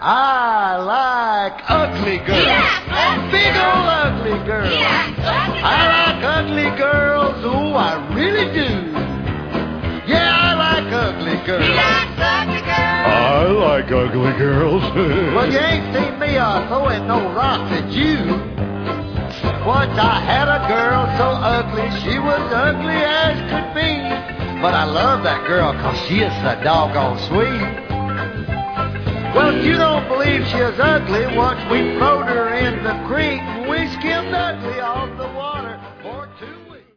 I like ugly girls. Yeah, big old ugly girls. Yeah, I like ugly girls. Ooh, I really do. Yeah, I like ugly girls. He likes ugly girls. I like ugly girls. Well, you ain't seen me throwing no rocks at you. Once I had a girl so ugly, she was ugly as could be. But I love that girl 'cause she is so doggone sweet. Well, if you don't believe she is ugly, once we throwed her in the creek, we skimmed ugly off the water.